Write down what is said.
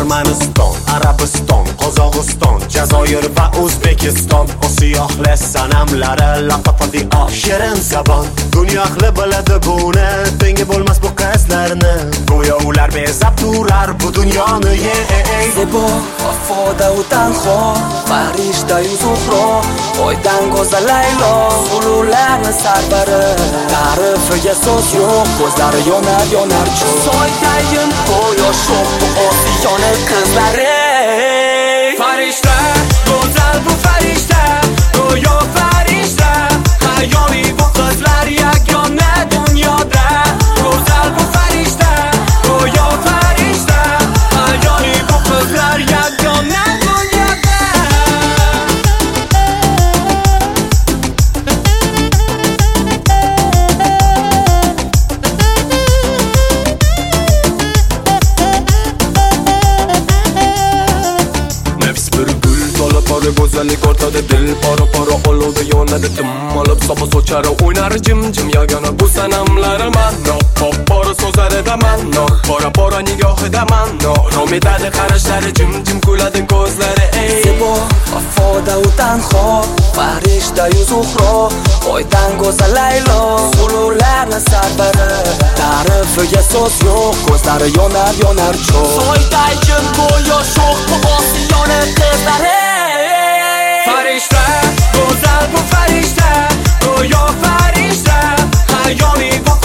Turkmaniston, Arabiston, Qozog'iston, Jazoir va O'zbekiston. Osiyo ahli sanamlari laqafadiyo shirin zabon. Dunyo ahli biladi buni, tengi bo'lmas bu qizlarni. Go'yo ular bezab turar bu dunyoni. Zebo, vafoda u tanho, farishta-yu zuhro, oydan go'zal Laylo, ulug'larni sarbari. Ta'rifiga so'z yo'q, ko'zlari yonar cho'g. Soydayin quyosh yo'q bu Osiyoni qizlari. Farishta, go'zal bu farishta, go'yo farishta. Hayoliy bu qizlar yagona dunyoda. Go'zal bu farishta, go'yo farishta. Hayoliy bu qizlar yagona dunyoda. Pora go'zallik o'rtada dil pora olovda yonadi tim olib sopa sochari o'ynar jim yagona bu sanamlari manno pora so'zlarida manno pora nigohida manno rom etadi qarashlari jim kuladi ko'zlari Zebo, vafoda u tanho, farishta-yu zuhro, oydan go'zal Laylo, ulug'larni sarbari. Ta'rifiga so'z yo'q, ko'zlari yonar cho'g. Soydayin quyosh yo'q bu Osiyoni qizlari. Farishta, go'zal bu farishta, go'yo farishta. Hayoliy bu